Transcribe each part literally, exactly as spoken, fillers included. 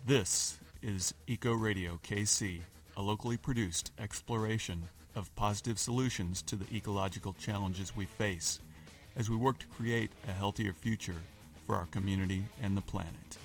This is Eco Radio K C, a locally produced exploration of positive solutions to the ecological challenges we face as we work to create a healthier future for our community and the planet.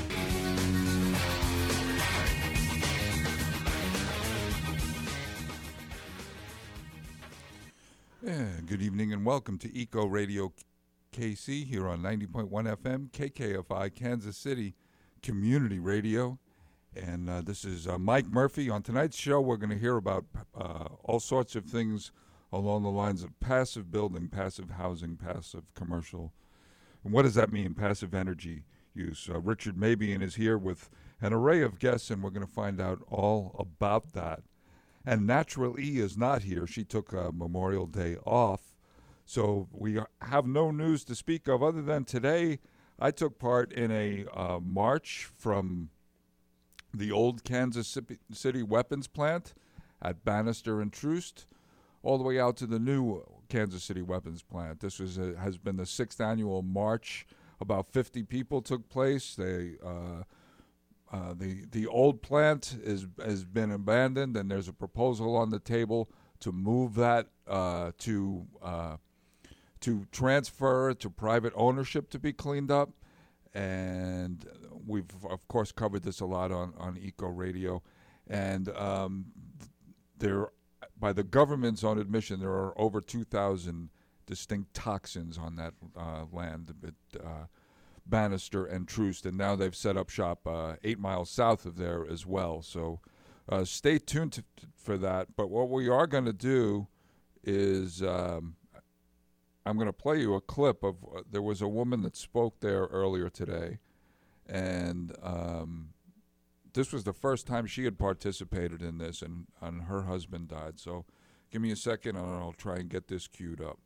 Yeah, good evening and welcome to Eco Radio K C here on ninety point one F M, K K F I, Kansas City Community Radio. And uh, this is uh, Mike Murphy. On tonight's show, we're going to hear about uh, all sorts of things along the lines of passive building, passive housing, passive commercial. And what does that mean, passive energy use? Uh, Richard Mabian is here with an array of guests, and we're going to find out all about that. And Natural E is not here. She took uh, Memorial Day off. So we have no news to speak of other than today I took part in a uh, march from the old Kansas City weapons plant at Bannister and Troost all the way out to the new Kansas City weapons plant. This was a, has been the sixth annual march. About fifty people took place. They uh, uh, the the old plant is has been abandoned, and there's a proposal on the table to move that uh, to uh, to transfer to private ownership to be cleaned up. And we've, of course, covered this a lot on, on Eco Radio. And um, there, by the government's own admission, there are over two thousand distinct toxins on that uh, land, at, uh, Bannister and Troost. And now they've set up shop uh, eight miles south of there as well. So uh, stay tuned to, to, for that. But what we are going to do is... Um, I'm going to play you a clip of, uh, there was a woman that spoke there earlier today, and um, this was the first time she had participated in this, and, and her husband died. So give me a second, and I'll try and get this queued up.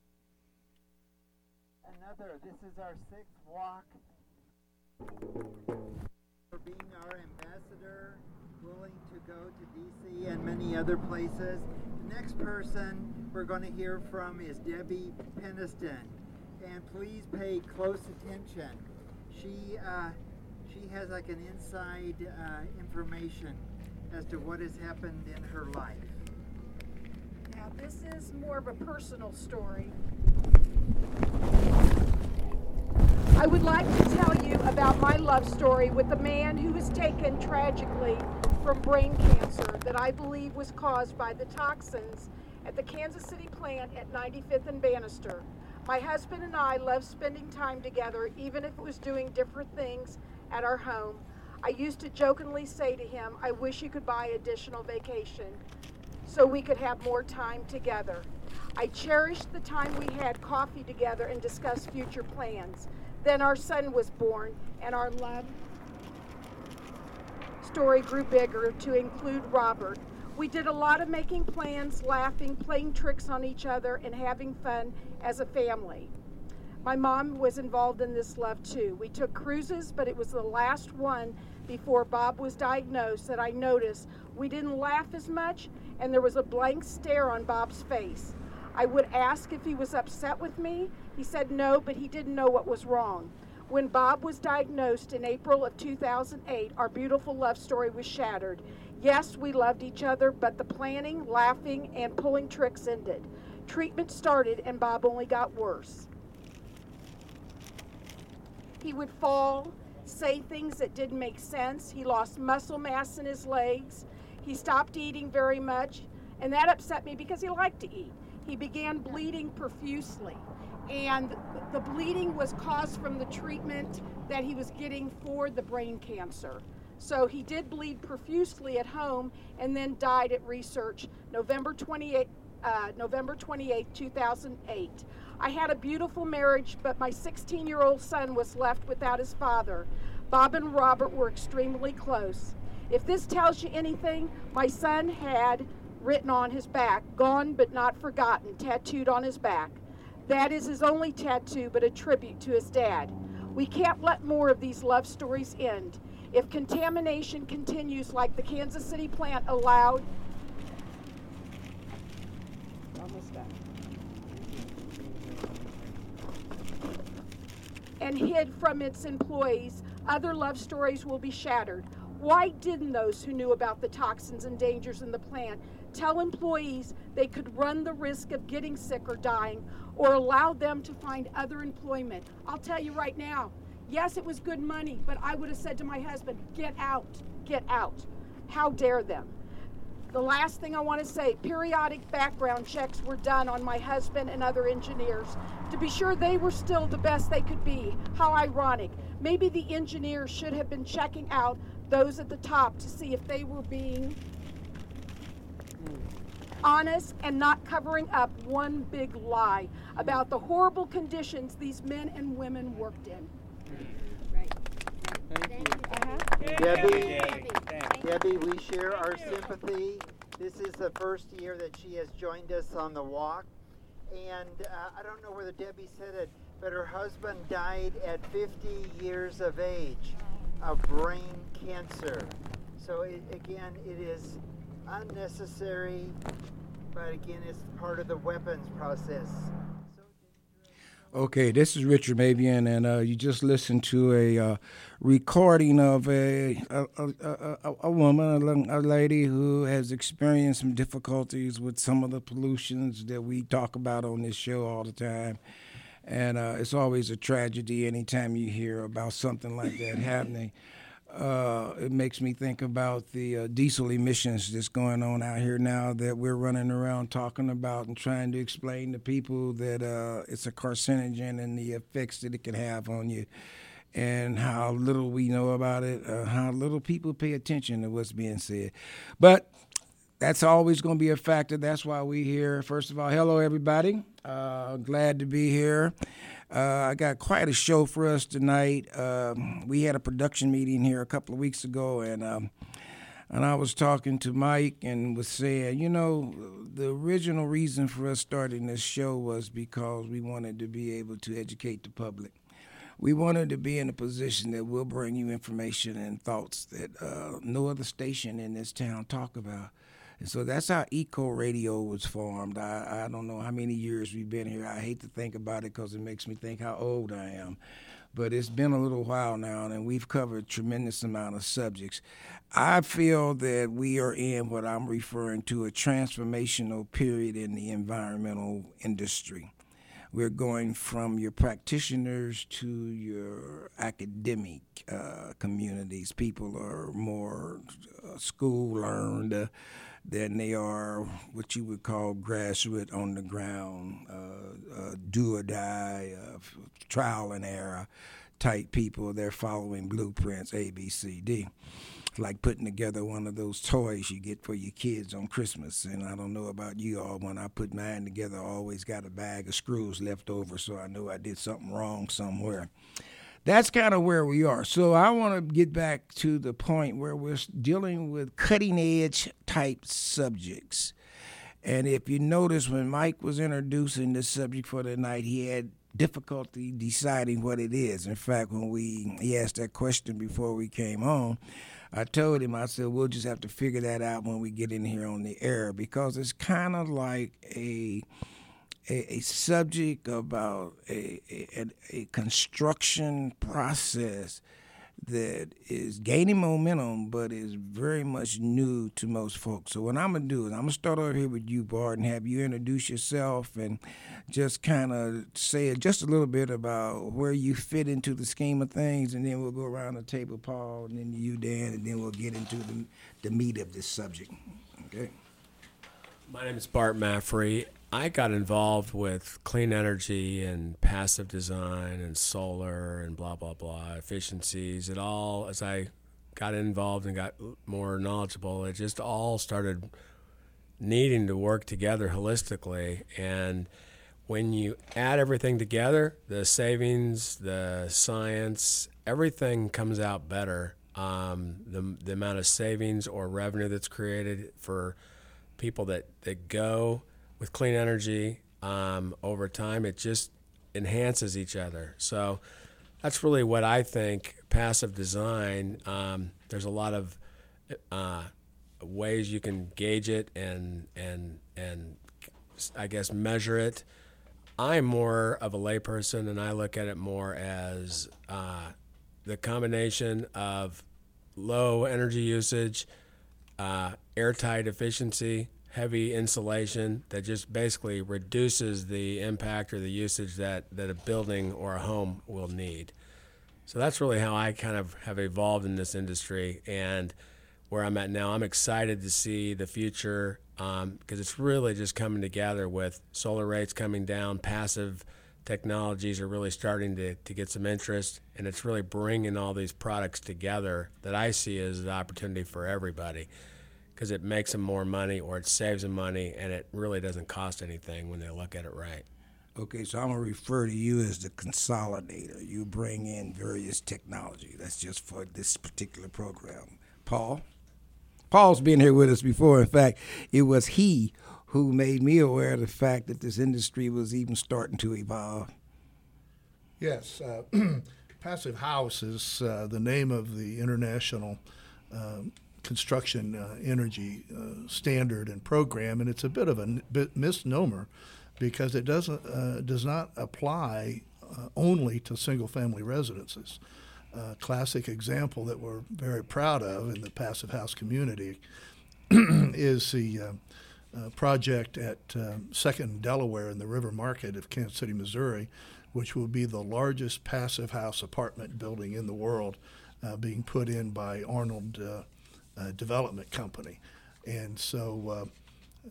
Another, this is our sixth walk for being our ambassador, willing to go to D C and many other places. The next person we're going to hear from is Debbie Peniston, and please pay close attention. She uh, she has like an inside uh, information as to what has happened in her life. Now this is more of a personal story. I would like to tell you about my love story with a man who was taken tragically from brain cancer that I believe was caused by the toxins at the Kansas City plant at ninety-fifth and Bannister. My husband and I love spending time together, even if it was doing different things at our home. I used to jokingly say to him, I wish you could buy additional vacation so we could have more time together. I cherished the time we had coffee together and discussed future plans. Then our son was born, and our love story grew bigger to include Robert. We did a lot of making plans, laughing, playing tricks on each other, and having fun as a family. My mom was involved in this love too. We took cruises, but it was the last one before Bob was diagnosed that I noticed we didn't laugh as much, and there was a blank stare on Bob's face. I would ask if he was upset with me. He said no, but he didn't know what was wrong. When Bob was diagnosed in April of two thousand eight, our beautiful love story was shattered. Yes, we loved each other, but the planning, laughing, and pulling tricks ended. Treatment started, and Bob only got worse. He would fall, say things that didn't make sense. He lost muscle mass in his legs. He stopped eating very much, and that upset me because he liked to eat. He began bleeding profusely, and the bleeding was caused from the treatment that he was getting for the brain cancer. So he did bleed profusely at home and then died at research November twenty-eighth, uh, November twenty-eighth, two thousand eight. I had a beautiful marriage, but my sixteen-year-old son was left without his father. Bob and Robert were extremely close. If this tells you anything, my son had written on his back, "Gone but not forgotten," tattooed on his back. That is his only tattoo, but a tribute to his dad. We can't let more of these love stories end. If contamination continues like the Kansas City plant allowed, almost done. and hid from its employees, other love stories will be shattered. Why didn't those who knew about the toxins and dangers in the plant tell employees they could run the risk of getting sick or dying, or allow them to find other employment? I'll tell you right now, yes, it was good money, but I would have said to my husband, get out, get out. How dare them? The last thing I want to say, periodic background checks were done on my husband and other engineers to be sure they were still the best they could be. How ironic. Maybe the engineers should have been checking out those at the top to see if they were being honest and not covering up one big lie about the horrible conditions these men and women worked in. Right. Thank you. Uh-huh. Debbie, Debbie. Debbie, we share our sympathy. This is the first year that she has joined us on the walk. And uh, I don't know whether Debbie said it, but her husband died at fifty years of age of brain cancer. So it, again, it is unnecessary, but again, it's part of the weapons process. Okay, this is Richard Mabian, and uh, you just listened to a uh, recording of a a, a, a, a woman, a, a lady who has experienced some difficulties with some of the pollutions that we talk about on this show all the time. And uh, it's always a tragedy anytime you hear about something like that happening. Uh, it makes me think about the uh, diesel emissions that's going on out here now that we're running around talking about and trying to explain to people that uh, it's a carcinogen and the effects that it can have on you, and how little we know about it, uh, how little people pay attention to what's being said. But that's always going to be a factor. That's why we're here. First of all, hello, everybody. Uh, glad to be here. Uh, I got quite a show for us tonight. Um, we had a production meeting here a couple of weeks ago, and um, and I was talking to Mike and was saying, you know, the original reason for us starting this show was because we wanted to be able to educate the public. We wanted to be in a position that will bring you information and thoughts that uh, no other station in this town talk about. And so that's how Eco Radio was formed. I, I don't know how many years we've been here. I hate to think about it because it makes me think how old I am. But it's been a little while now, and we've covered a tremendous amount of subjects. I feel that we are in what I'm referring to a transformational period in the environmental industry. We're going from your practitioners to your academic uh, communities. People are more uh, school-learned uh, than they are what you would call grassroots, on the ground, uh, uh, do or die, uh, trial and error type people. They're following blueprints, A, B, C, D. Like putting together one of those toys you get for your kids on Christmas. And I don't know about you all, when I put mine together, I always got a bag of screws left over, so I knew I did something wrong somewhere. That's kind of where we are. So I want to get back to the point where we're dealing with cutting-edge type subjects. And if you notice, when Mike was introducing this subject for the night, he had difficulty deciding what it is. In fact, when we he asked that question before we came on, I told him, I said, we'll just have to figure that out when we get in here on the air, because it's kind of like a a, a subject about a, a, a construction process that is gaining momentum, but is very much new to most folks. So what I'm going to do is I'm going to start over here with you, Bart, and have you introduce yourself and just kind of say just a little bit about where you fit into the scheme of things, and then we'll go around the table, Paul, and then you, Dan, and then we'll get into the, the meat of this subject. Okay. My name is Bart Maffrey. I got involved with clean energy and passive design and solar and blah, blah, blah, efficiencies. It all, as I got involved and got more knowledgeable, it just all started needing to work together holistically. And when you add everything together, the savings, the science, everything comes out better. Um, the, the amount of savings or revenue that's created for people that, that go with clean energy um, over time, it just enhances each other. So that's really what I think passive design, um, there's a lot of uh, ways you can gauge it and, and, and I guess measure it. I'm more of a layperson, and I look at it more as uh, the combination of low energy usage, uh, airtight efficiency, heavy insulation that just basically reduces the impact or the usage that, that a building or a home will need. So that's really how I kind of have evolved in this industry, and where I'm at now, I'm excited to see the future um, because it's really just coming together with solar rates coming down, passive technologies are really starting to, to get some interest, and it's really bringing all these products together that I see as an opportunity for everybody because it makes them more money or it saves them money, and it really doesn't cost anything when they look at it right. Okay, so I'm going to refer to you as the consolidator. You bring in various technology. That's just for this particular program. Paul? Paul's been here with us before. In fact, it was he who made me aware of the fact that this industry was even starting to evolve. Yes. Uh, Passive House is uh, the name of the international uh, construction uh, energy uh, standard and program, and it's a bit of a n- bit misnomer because it doesn't uh, does not apply uh, only to single-family residences. A classic example that we're very proud of in the Passive House community is the uh, uh, project at uh, Second Delaware in the River Market of Kansas City, Missouri, which will be the largest Passive House apartment building in the world, uh, being put in by Arnold uh, uh, Development Company. And so uh,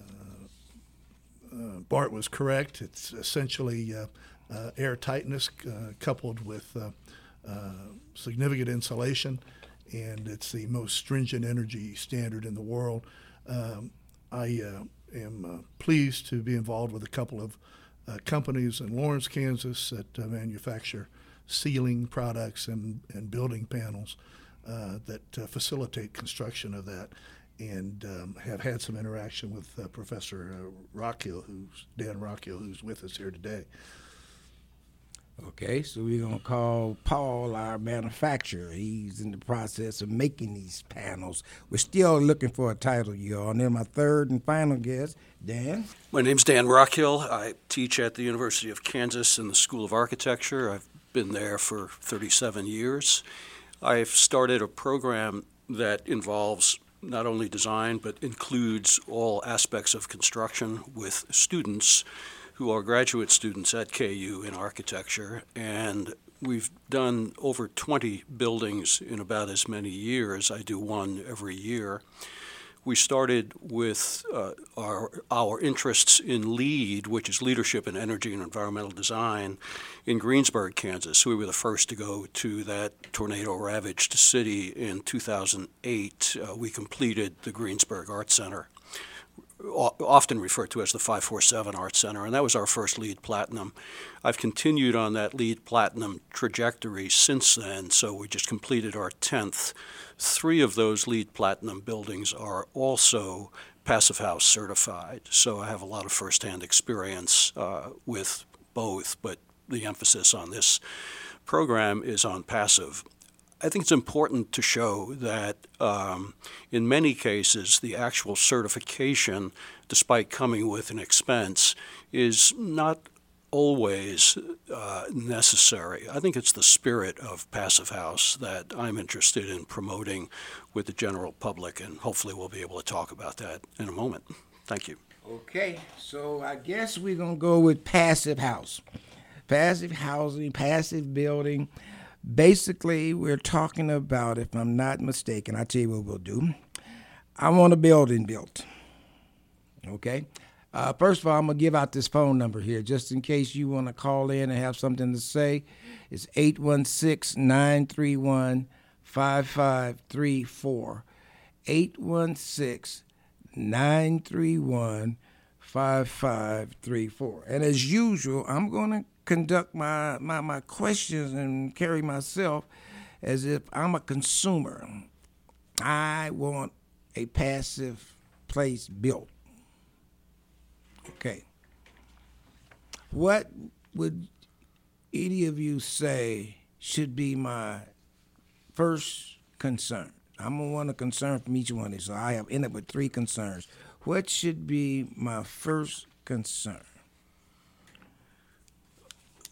uh, uh, Bart was correct. It's essentially uh, uh, air tightness uh, coupled with uh, Uh, significant insulation, and it's the most stringent energy standard in the world. Um, I uh, am uh, pleased to be involved with a couple of uh, companies in Lawrence, Kansas that uh, manufacture ceiling products and, and building panels uh, that uh, facilitate construction of that, and um, have had some interaction with uh, Professor uh, Rockhill, who's Dan Rockhill, who's with us here today. Okay, so we're going to call Paul our manufacturer. He's in the process of making these panels. We're still looking for a title, y'all. And then my third and final guest, Dan. My name's Dan Rockhill. I teach at the University of Kansas in the School of Architecture. I've been there for thirty-seven years. I've started a program that involves not only design but includes all aspects of construction with students who are graduate students at K U in architecture, and we've done over twenty buildings in about as many years. I do one every year. We started with uh, our, our interests in LEED, which is Leadership in Energy and Environmental Design, in Greensburg, Kansas. We were the first to go to that tornado-ravaged city in two thousand eight. Uh, we completed the Greensburg Art Center, often referred to as the five forty-seven Art Center, and that was our first LEED Platinum. I've continued on that LEED Platinum trajectory since then, so we just completed our tenth. Three of those LEED Platinum buildings are also Passive House certified, so I have a lot of firsthand experience uh, with both, but the emphasis on this program is on passive. I think it's important to show that um, in many cases, the actual certification, despite coming with an expense, is not always uh, necessary. I think it's the spirit of Passive House that I'm interested in promoting with the general public, and hopefully we'll be able to talk about that in a moment. Thank you. Okay, so I guess we're going to go with Passive House. Passive housing, passive building. Basically, we're talking about, if I'm not mistaken, I'll tell you what we'll do. I want a building built. Okay? Uh, first of all, I'm going to give out this phone number here just in case you want to call in and have something to say. It's eight one six, nine three one, five five three four. eight one six, nine three one, five five three four. And as usual, I'm going to conduct my, my, my questions and carry myself as if I'm a consumer. I want a passive place built. Okay. What would any of you say should be my first concern? I'm going to want a concern from each one of these, so I have ended up with three concerns. What should be my first concern?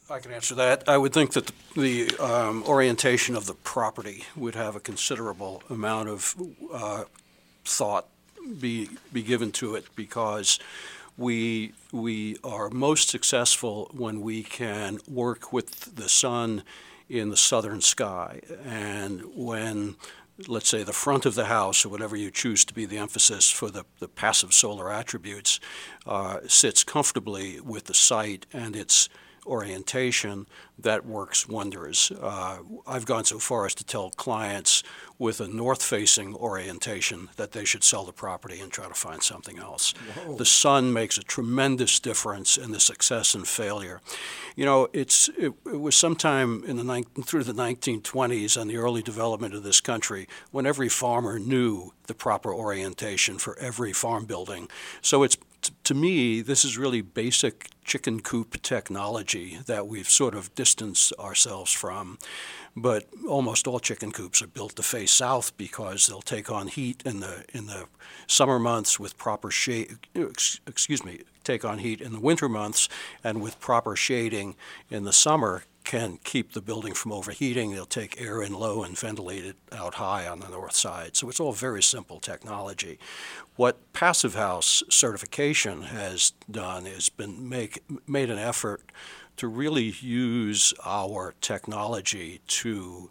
I can answer that. I would think that the, the um, orientation of the property would have a considerable amount of uh, thought be be given to it, because we we are most successful when we can work with the sun in the southern sky, and when, let's say, the front of the house, or whatever you choose to be the emphasis for the, the passive solar attributes, uh, sits comfortably with the site and its orientation, that works wonders. Uh, I've gone so far as to tell clients with a north-facing orientation that they should sell the property and try to find something else. Whoa. The sun makes a tremendous difference in the success and failure. You know, it's it, it was sometime in the ni- through the nineteen twenties and the early development of this country when every farmer knew the proper orientation for every farm building. So it's to me, this is really basic chicken coop technology that we've sort of distanced ourselves from. But almost all chicken coops are built to face south because they'll take on heat in the in the summer months with proper shade. Excuse me, take on heat in the winter months, and with proper shading in the summer can keep the building from overheating. They'll take air in low and ventilate it out high on the north side. So it's all very simple technology. What Passive House certification has done is been make made an effort to really use our technology to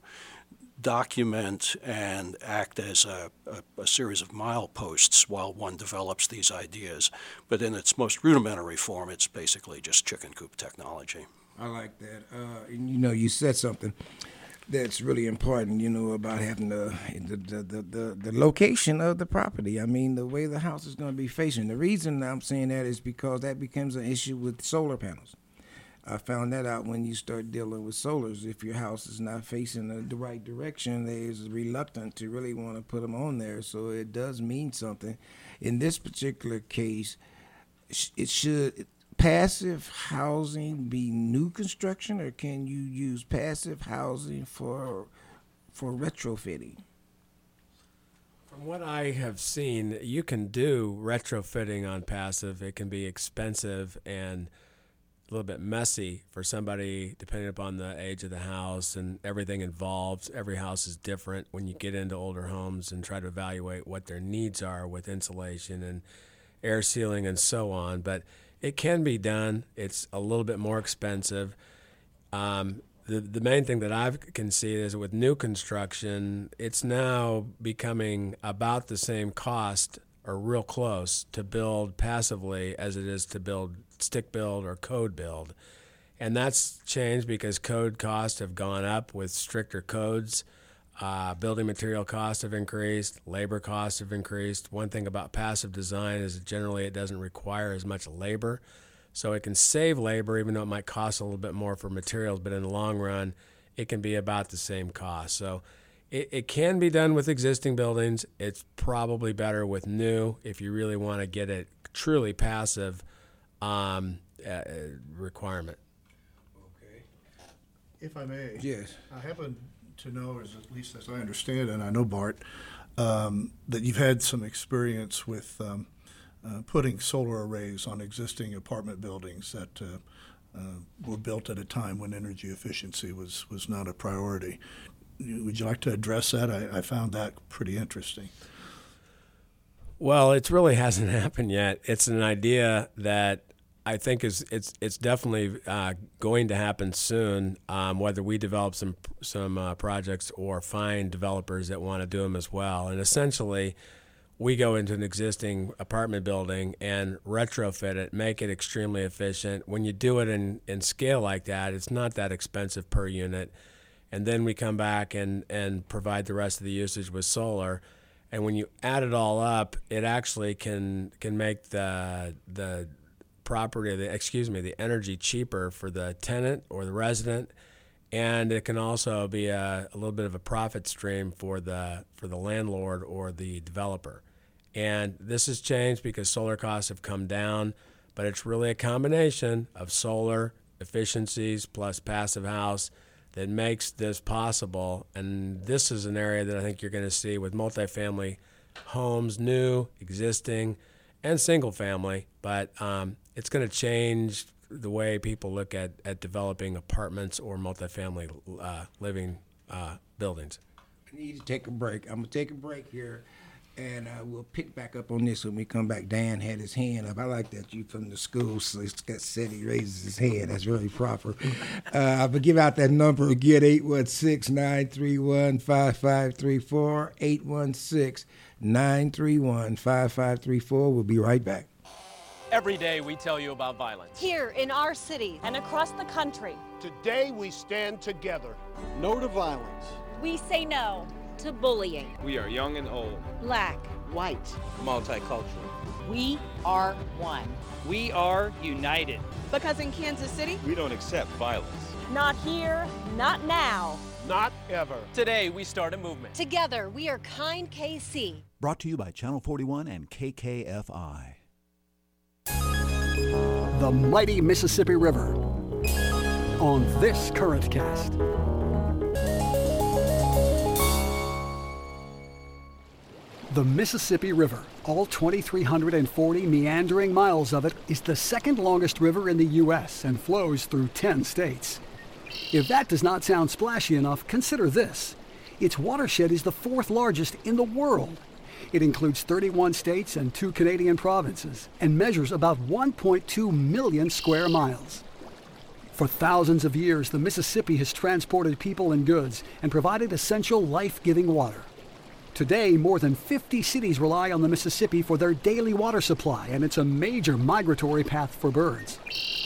document and act as a, a, a series of mileposts while one develops these ideas. But in its most rudimentary form, it's basically just chicken coop technology. I like that. Uh, and you know, you said something that's really important, you know, about having the the, the, the, the the location of the property. I mean, the way the house is going to be facing. The reason I'm saying that is because that becomes an issue with solar panels. I found that out when you start dealing with solars. If your house is not facing the, the right direction, there's reluctant to really want to put them on there. So it does mean something. In this particular case, it should passive housing be new construction, or can you use passive housing for for retrofitting? From what I have seen, you can do retrofitting on passive. It can be expensive and a little bit messy for somebody, depending upon the age of the house and everything involved. Every house is different when you get into older homes and try to evaluate what their needs are with insulation and air sealing and so on. But it can be done. It's a little bit more expensive. Um, the the main thing that I can see is with new construction, it's now becoming about the same cost or real close to build passively as it is to build stick build or code build. And that's changed because code costs have gone up with stricter codes. Uh, building material costs have increased, labor costs have increased. One thing about passive design is that generally it doesn't require as much labor. So it can save labor, even though it might cost a little bit more for materials, but in the long run, it can be about the same cost. So it, it can be done with existing buildings. It's probably better with new if you really want to get it truly passive um, uh, requirement. Okay. If I may. Yes. I happen to know, as at least as I understand, and I know, Bart, um, that you've had some experience with um, uh, putting solar arrays on existing apartment buildings that uh, uh, were built at a time when energy efficiency was, was not a priority. Would you like to address that? I, I found that pretty interesting. Well, it really hasn't happened yet. It's an idea that I think is it's it's definitely uh, going to happen soon. Um, whether we develop some some uh, projects or find developers that want to do them as well, and essentially, we go into an existing apartment building and retrofit it, make it extremely efficient. When you do it in, in scale like that, it's not that expensive per unit, and then we come back and and provide the rest of the usage with solar. And when you add it all up, it actually can can make the the property, the excuse me, the energy cheaper for the tenant or the resident, and it can also be a, a little bit of a profit stream for the for the landlord or the developer. And this has changed because solar costs have come down, but it's really a combination of solar efficiencies plus passive house that makes this possible. And this is an area that I think you're going to see with multifamily homes, new, existing, and single family, but um, it's going to change the way people look at, at developing apartments or multifamily uh, living uh, buildings. I need to take a break. I'm going to take a break here, and uh, we'll pick back up on this when we come back. Dan had his hand up. I like that you from the school so said he raises his hand. That's really proper. Uh, I will give out that number again, eight one six, nine three one, five five three four, eight one six, nine three one, five five three four. We'll be right back. Every day we tell you about violence. Here in our city and across the country. Today we stand together. No to violence. We say no to bullying. We are young and old. Black, white, multicultural. We are one. We are united. Because in Kansas City, we don't accept violence. Not here, not now. Not ever. Today we start a movement. Together we are Kind K C. Brought to you by Channel forty-one and K K F I. The mighty Mississippi River on this Current Cast. The Mississippi River, all two thousand three hundred forty meandering miles of it, is the second longest river in the U S and flows through ten states. If that does not sound splashy enough, consider this. Its watershed is the fourth largest in the world. It includes thirty-one states and two Canadian provinces and measures about one point two million square miles. For thousands of years, the Mississippi has transported people and goods and provided essential life-giving water. Today, more than fifty cities rely on the Mississippi for their daily water supply, and it's a major migratory path for birds.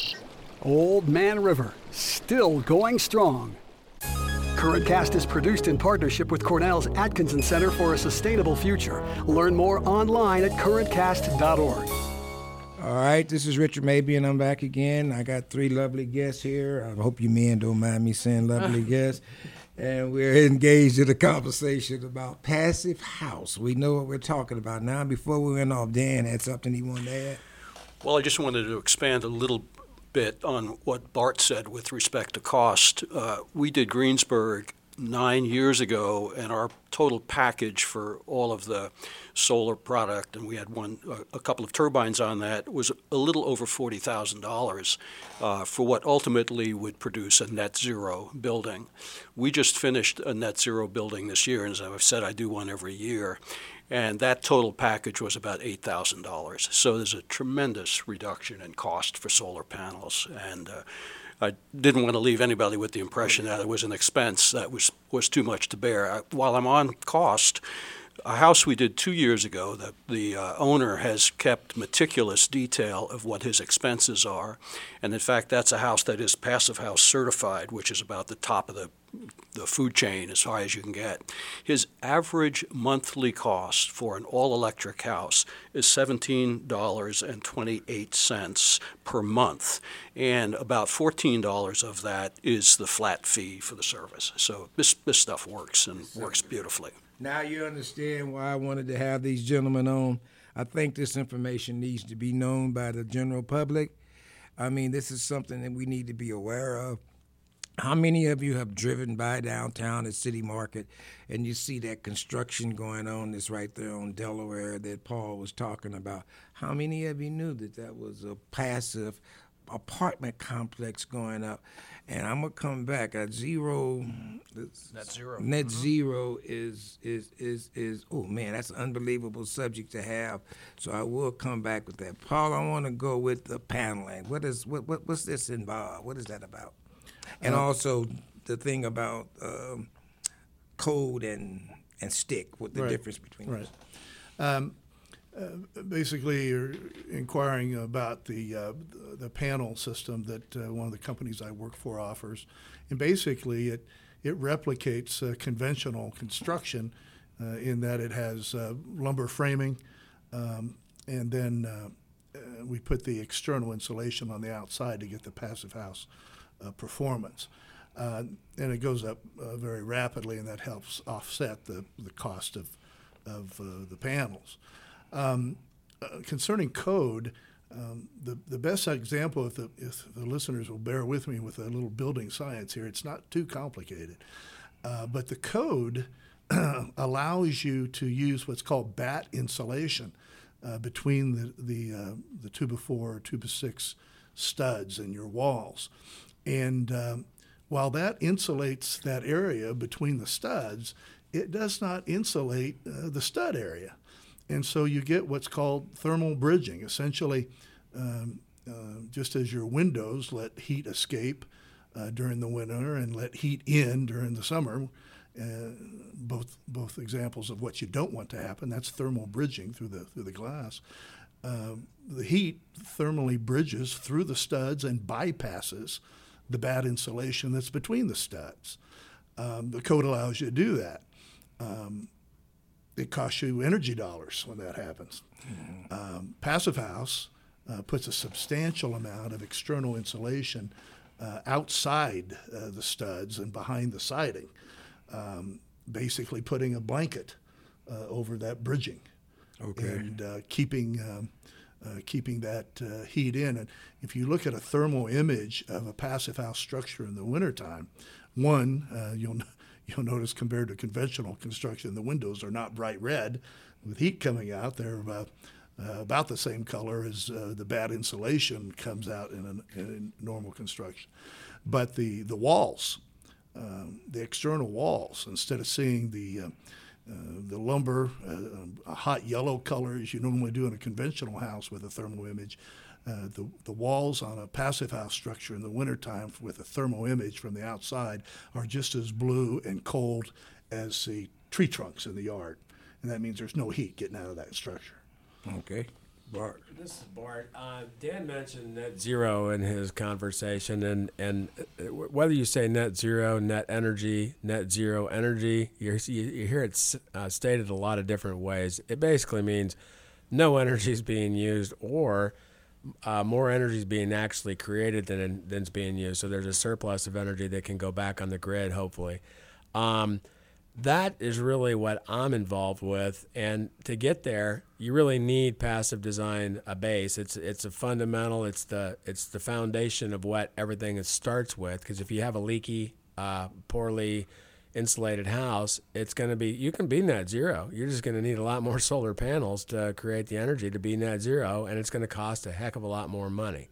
Old Man River, still going strong. Current Cast is produced in partnership with Cornell's Atkinson Center for a Sustainable Future. Learn more online at current cast dot org. All right, this is Richard Mabey, and I'm back again. I got three lovely guests here. I hope you men don't mind me saying lovely guests. And we're engaged in a conversation about Passive House. We know what we're talking about now. Before we went off, Dan had something he wanted to add? Well, I just wanted to expand a little bit on what Bart said with respect to cost. Uh, we did Greensburg nine years ago, and our total package for all of the solar product, and we had one, a couple of turbines on that, was a little over forty thousand dollars uh, for what ultimately would produce a net zero building. We just finished a net zero building this year, and as I've said, I do one every year. And that total package was about eight thousand dollars. So there's a tremendous reduction in cost for solar panels. And uh, I didn't want to leave anybody with the impression that it was an expense that was, was too much to bear. I, while I'm on cost, a house we did two years ago, the, the uh, owner has kept meticulous detail of what his expenses are. And in fact, that's a house that is Passive House certified, which is about the top of the the food chain as high as you can get. His average monthly cost for an all-electric house is seventeen dollars and twenty-eight cents per month, and about fourteen dollars of that is the flat fee for the service. So this, this stuff works and works beautifully. Now you understand why I wanted to have these gentlemen on. I think this information needs to be known by the general public. I mean, this is something that we need to be aware of. How many of you have driven by downtown at City Market and you see that construction going on that's right there on Delaware that Paul was talking about? How many of you knew that that was a passive apartment complex going up? And I'm gonna come back at zero. Net zero. Net mm-hmm. zero is is is is. Oh man, that's an unbelievable subject to have. So I will come back with that. Paul, I want to go with the paneling. What is what, what what's this involved? What is that about? And uh, also the thing about um, code and and stick. What the right, difference between right. those? Um, Uh, basically, you're inquiring about the uh, the panel system that uh, one of the companies I work for offers, and basically it it replicates uh, conventional construction uh, in that it has uh, lumber framing, um, and then uh, uh, we put the external insulation on the outside to get the Passive House uh, performance, uh, and it goes up uh, very rapidly, and that helps offset the the cost of of uh, the panels. Um, uh, concerning code, um, the, the best example, if the, if the listeners will bear with me with a little building science here, it's not too complicated. Uh, but the code allows you to use what's called batt insulation uh, between the, the, uh, the two by four or two by six studs in your walls. And um, while that insulates that area between the studs, it does not insulate uh, the stud area. And so you get what's called thermal bridging. Essentially, um, uh, just as your windows let heat escape uh, during the winter and let heat in during the summer, uh, both both examples of what you don't want to happen, that's thermal bridging through the through the glass. Uh, the heat thermally bridges through the studs and bypasses the bad insulation that's between the studs. Um, the code allows you to do that. Um, it costs you energy dollars when that happens. Mm-hmm. Um, Passive House uh, puts a substantial amount of external insulation uh, outside uh, the studs and behind the siding, um, basically putting a blanket uh, over that bridging. Okay. And uh, keeping um, uh, keeping that uh, heat in. And if you look at a thermal image of a passive house structure in the wintertime, one, uh, you'll you'll notice compared to conventional construction, the windows are not bright red. With heat coming out, they're uh, uh, about the same color as uh, the bad insulation comes out in, an, in normal construction. But the, the walls, um, the external walls, instead of seeing the uh, Uh, the lumber, uh, a hot yellow color as you normally do in a conventional house with a thermal image. Uh, the, the walls on a passive house structure in the wintertime with a thermal image from the outside are just as blue and cold as the tree trunks in the yard. And that means there's no heat getting out of that structure. Okay. Bart. This is Bart. Uh, Dan mentioned net zero in his conversation, and, and whether you say net zero, net energy, net zero energy, you, you hear it uh, stated a lot of different ways. It basically means no energy is being used, or uh, more energy is being actually created than than's being used. So there's a surplus of energy that can go back on the grid, hopefully. Um, That is really what I'm involved with, and to get there, you really need passive design, a base. It's it's a fundamental. It's the it's the foundation of what everything starts with. Because if you have a leaky, uh, poorly insulated house, it's going to be you can be net zero. You're just going to need a lot more solar panels to create the energy to be net zero, and it's going to cost a heck of a lot more money.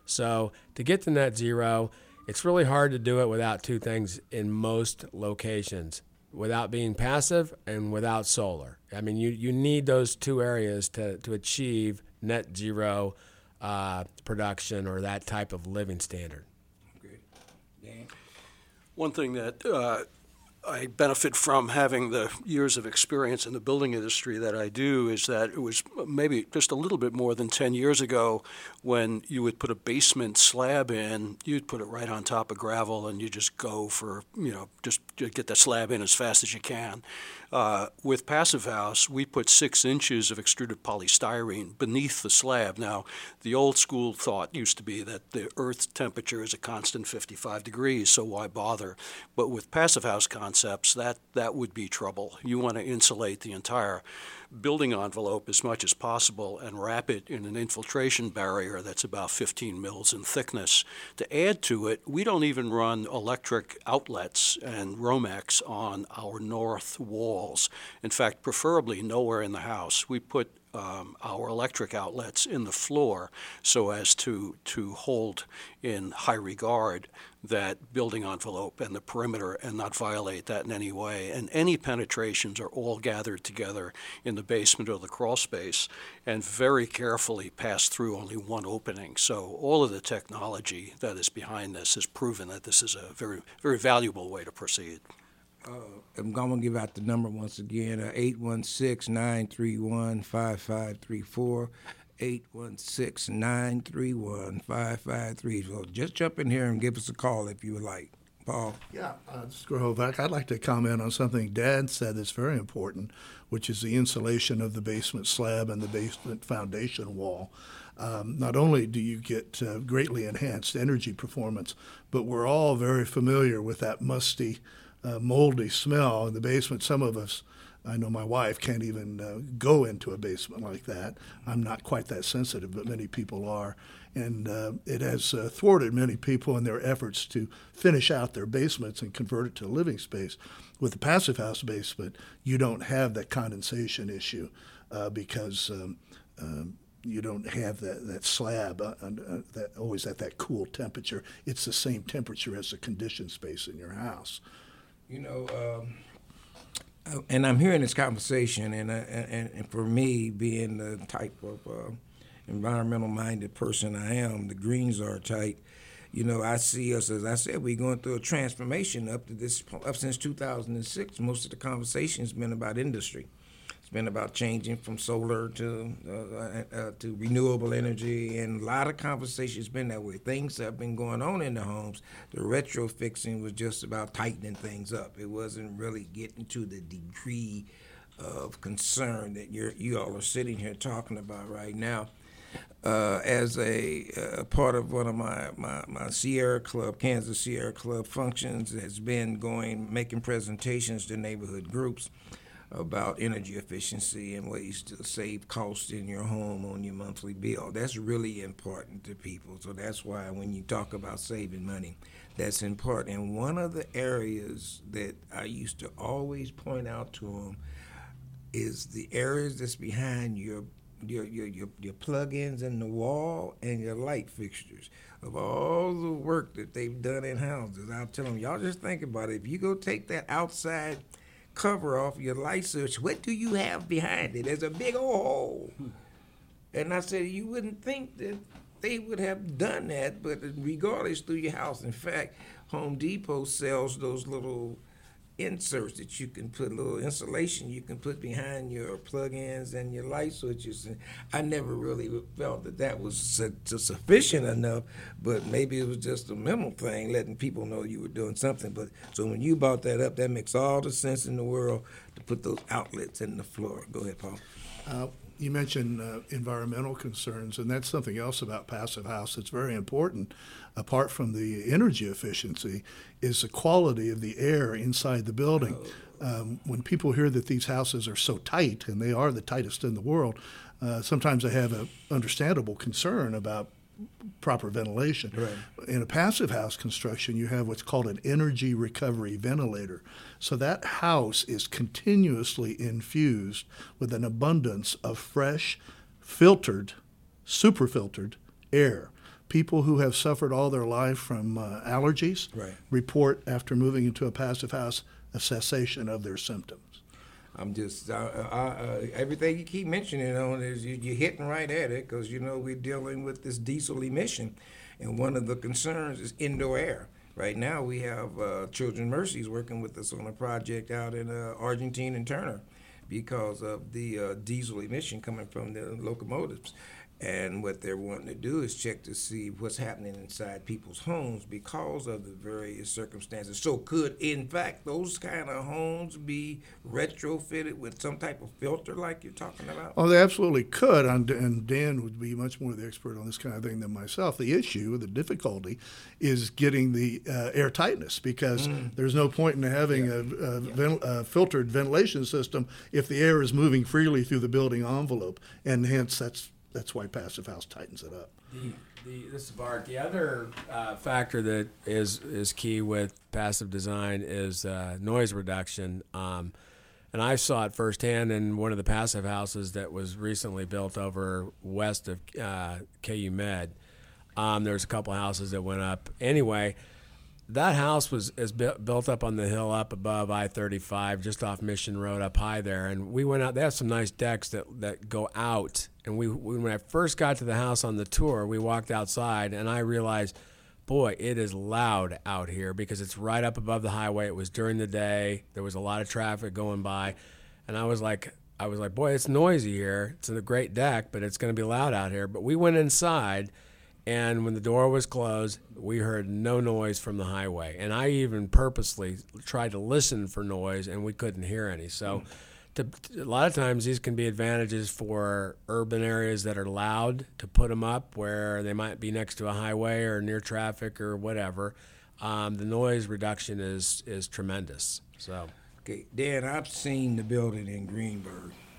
So to get to net zero, it's really hard to do it without two things in most locations. Without being passive and without solar. I mean, you, you need those two areas to, to achieve net zero uh, production or that type of living standard. Okay. Dan? One thing that uh, I benefit from having the years of experience in the building industry that I do is that it was maybe just a little bit more than ten years ago when you would put a basement slab in, you'd put it right on top of gravel and you just go for, you know, just get that slab in as fast as you can. Uh, with Passive House, we put six inches of extruded polystyrene beneath the slab. Now, the old school thought used to be that the Earth's temperature is a constant fifty-five degrees, so why bother? But with Passive House concepts, that, that would be trouble. You want to insulate the entire building envelope as much as possible and wrap it in an infiltration barrier that's about fifteen mils in thickness. To add to it, we don't even run electric outlets and Romex on our north walls. In fact, preferably nowhere in the house. We put um, our electric outlets in the floor so as to, to hold in high regard that building envelope and the perimeter and not violate that in any way. And any penetrations are all gathered together in the basement or the crawl space and very carefully pass through only one opening. So all of the technology that is behind this has proven that this is a very, very valuable way to proceed. Uh, I'm going to give out the number once again, uh, eight one six, nine three one, five five three four, eight one six, nine three one, five five three four. So just jump in here and give us a call if you would like. Paul? Yeah, uh, Grohovac, I'd like to comment on something Dad said that's very important, which is the insulation of the basement slab and the basement foundation wall. Um, not only do you get uh, greatly enhanced energy performance, but we're all very familiar with that musty, Uh, moldy smell in the basement. Some of us, I know my wife, can't even uh, go into a basement like that. I'm not quite that sensitive, but many people are. And uh, it has uh, thwarted many people in their efforts to finish out their basements and convert it to a living space. With the Passive House basement, you don't have that condensation issue uh, because um, um, you don't have that, that slab uh, uh, that always at that cool temperature. It's the same temperature as the conditioned space in your house. You know, um, and I'm hearing this conversation, and, uh, and and for me, being the type of uh, environmental-minded person I am, the greens are tight. You know, I see us, as I said, we're going through a transformation up to this, up since two thousand six. Most of the conversation has been about industry. It's been about changing from solar to uh, uh, to renewable energy, and a lot of conversations been that way. Things have been going on in the homes. The retrofixing was just about tightening things up. It wasn't really getting to the degree of concern that you're, you all are sitting here talking about right now. Uh, as a uh, part of one of my, my, my Sierra Club, Kansas Sierra Club functions, has been going, making presentations to neighborhood groups about energy efficiency and ways to save costs in your home on your monthly bill. That's really important to people. So that's why when you talk about saving money, that's important. And one of the areas that I used to always point out to them is the areas that's behind your Your, your your your plug-ins in the wall and your light fixtures. Of all the work that they've done in houses, I'll tell them, y'all just think about it. If you go take that outside cover off your light switch, what do you have behind it? There's a big old hole. And I said, you wouldn't think that they would have done that, but regardless, through your house. In fact, Home Depot sells those little inserts that you can put, little insulation you can put behind your plug-ins and your light switches. And I never really felt that that was su- sufficient enough, but maybe it was just a mental thing, letting people know you were doing something. But so when you brought that up, that makes all the sense in the world to put those outlets in the floor. Go ahead, Paul. Uh, you mentioned uh, environmental concerns, and that's something else about Passive House that's very important. Apart from the energy efficiency, is the quality of the air inside the building. Um, when people hear that these houses are so tight, and they are the tightest in the world, uh, sometimes they have an understandable concern about proper ventilation. Right. In a passive house construction, you have what's called an energy recovery ventilator. So that house is continuously infused with an abundance of fresh, filtered, super filtered air. People who have suffered all their life from uh, allergies right. report after moving into a passive house a cessation of their symptoms. I'm just, uh, uh, uh, everything you keep mentioning on is you, you're hitting right at it, because, you know, we're dealing with this diesel emission, and one of the concerns is indoor air. Right now we have uh, Children's Mercies working with us on a project out in uh, Argentine and Turner because of the uh, diesel emission coming from the locomotives. And what they're wanting to do is check to see what's happening inside people's homes because of the various circumstances. So could, in fact, those kind of homes be retrofitted with some type of filter like you're talking about? Oh, they absolutely could, and Dan would be much more the expert on this kind of thing than myself. The issue, the difficulty, is getting the uh, air tightness, because mm. there's no point in having yeah. a, a, yeah. ven- a filtered ventilation system if the air is moving freely through the building envelope, and hence that's That's why Passive House tightens it up. The, the, this is Bart. The other uh, factor that is is key with passive design is uh, noise reduction. Um, and I saw it firsthand in one of the passive houses that was recently built over west of uh, K U Med. Um, There's a couple houses that went up. Anyway, that house was is built up on the hill up above I thirty-five, just off Mission Road up high there. And we went out. They have some nice decks that, that go out. And we, when I first got to the house on the tour, we walked outside, and I realized, boy, it is loud out here because it's right up above the highway. It was during the day. There was a lot of traffic going by. And I was like, I was like, boy, it's noisy here. It's a great deck, but it's going to be loud out here. But we went inside, and when the door was closed, we heard no noise from the highway. And I even purposely tried to listen for noise, and we couldn't hear any. So to, a lot of times these can be advantages for urban areas that are loud, to put them up where they might be next to a highway or near traffic or whatever. Um, the noise reduction is, is tremendous. So, okay, Dan, I've seen the building in Greenburgh.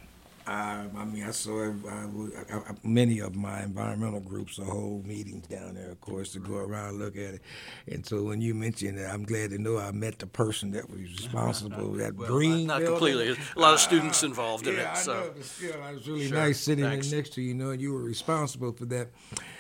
I, I mean, I saw I, I, I, many of my environmental groups hold meetings down there, of course, to go around and look at it. And so when you mentioned it, I'm glad to know I met the person that was responsible for that well, green not building. completely. A lot of students involved in yeah, it. So. I know, but still, I was really Sure, nice sitting thanks. there next to you, you know, and you were responsible for that.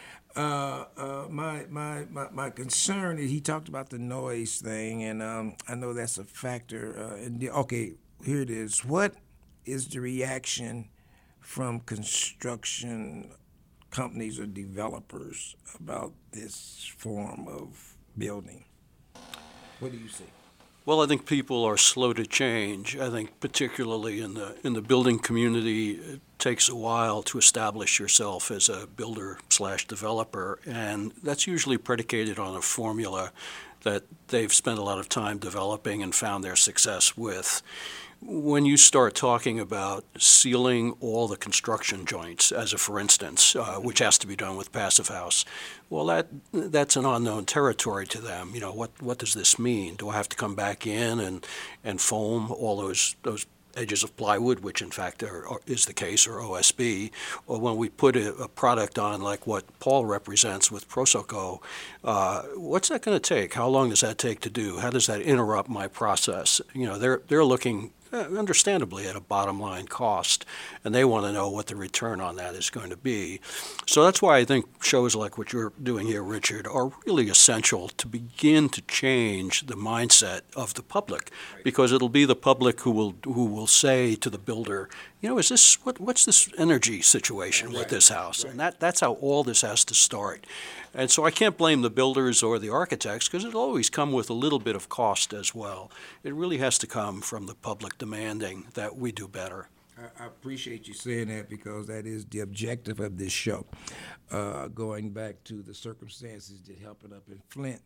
Uh, uh, my, my my my concern is he talked about the noise thing, and um, I know that's a factor. Uh, and the, okay, here it is. What is the reaction from construction companies or developers about this form of building? What do you see? Well, I think people are slow to change. I think particularly in the in the building community, it takes a while to establish yourself as a builder slash developer, and that's usually predicated on a formula that they've spent a lot of time developing and found their success with. When you start talking about sealing all the construction joints, as a for instance, uh, which has to be done with Passive House, well, that that's an unknown territory to them. You know, what what does this mean? Do I have to come back in and and foam all those those edges of plywood, which in fact are, are, is the case, or O S B, or when we put a, a product on like what Paul represents with Prosoco, uh, what's that going to take? How long does that take to do? How does that interrupt my process? You know, they're they're looking understandably at a bottom line cost, and they want to know what the return on that is going to be. So that's why I think shows like what you're doing here, Richard, are really essential to begin to change the mindset of the public, because it'll be the public who will who will say to the builder, you know, is this what what's this energy situation with this house? And that that's how all this has to start. And so I can't blame the builders or the architects, because it'll always come with a little bit of cost as well. It really has to come from the public demanding that we do better. I appreciate you saying that, because that is the objective of this show. Uh, going back to the circumstances that happened up in Flint